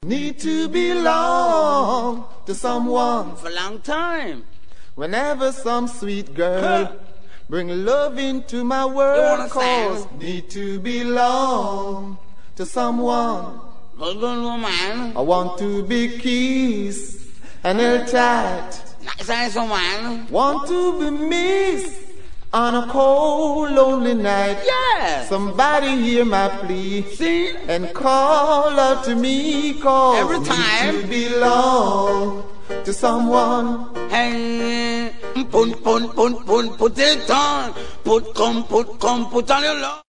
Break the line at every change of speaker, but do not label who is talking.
need to belong to someone
for a long time.
Whenever some sweet girl bring love into my
You
world,
wanna
cause
sing?
need to belong to someone.
Hold on, woman.
I want to be kissed and held tight.
Nice eyes, woman.
Want to be missed on a cold, lonely night.
Yeah.
Somebody hear my plea
See?
and call out to me, cause
Every
need
time.
to belong to someone.
Hey, put it on. Put on your love.